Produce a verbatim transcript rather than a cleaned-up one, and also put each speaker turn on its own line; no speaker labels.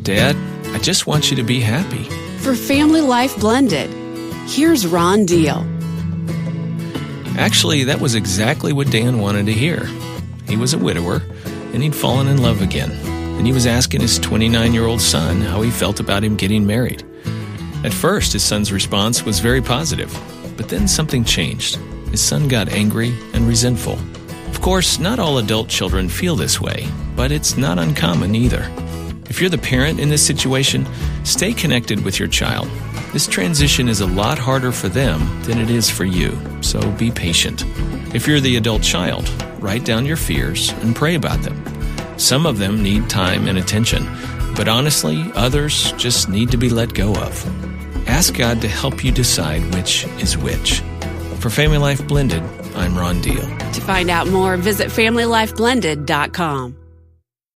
Dad, I just want you to be happy.
For Family Life Blended, here's Ron Deal.
Actually, that was exactly what Dan wanted to hear. He was a widower, and he'd fallen in love again. And he was asking his twenty-nine-year-old son how he felt about him getting married. At first, his son's response was very positive, but then something changed. His son got angry and resentful. Of course, not all adult children feel this way, but it's not uncommon either. If you're the parent in this situation, stay connected with your child. This transition is a lot harder for them than it is for you, so be patient. If you're the adult child, write down your fears and pray about them. Some of them need time and attention, but honestly, others just need to be let go of. Ask God to help you decide which is which. For Family Life Blended, I'm Ron Deal.
To find out more, visit family life blended dot com.